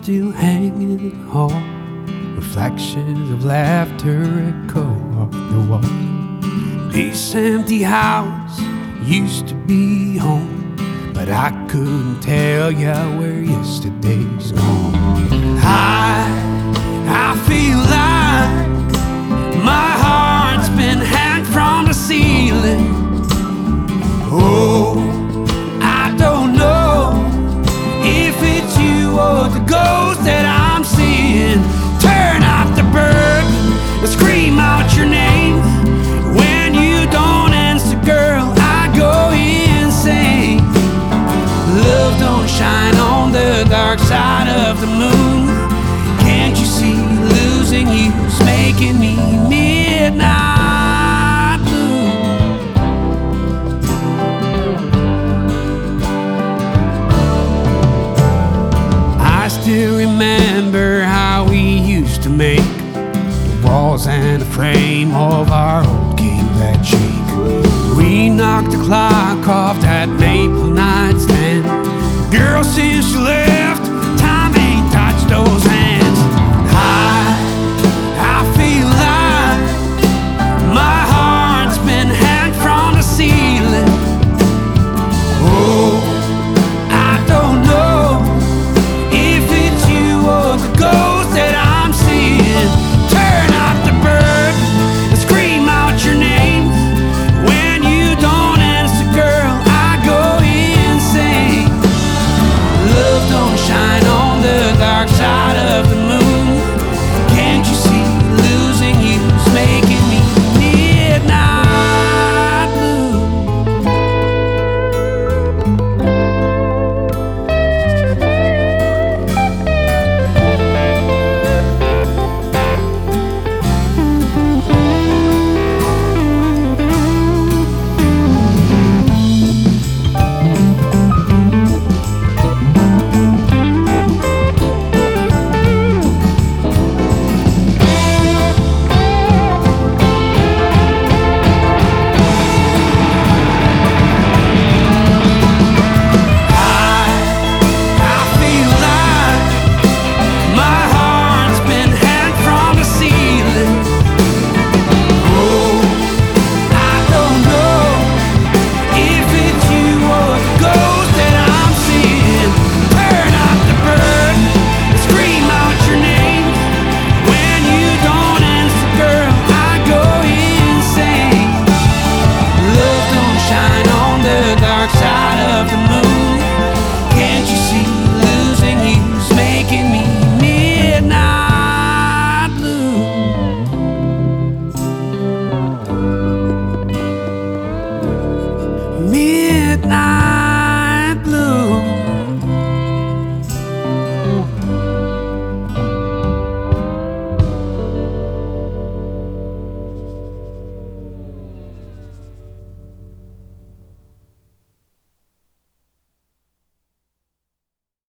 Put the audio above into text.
still hanging in the hall. Reflections of laughter echo off the wall. This empty house used to be home, but I couldn't tell ya where yesterday's gone. I feel like my heart's been hanged from the ceiling. Oh, I don't know if it's you or the ghost that I'm seeing. Turn off the bourbon and scream out your name. When you don't answer, girl, I go insane. Love don't shine on the dark side of the moon. Can't you see losing you's making me midnight blue? I still remember how we used to make the walls and the frame of our old game that shake. We knocked the clock off that maple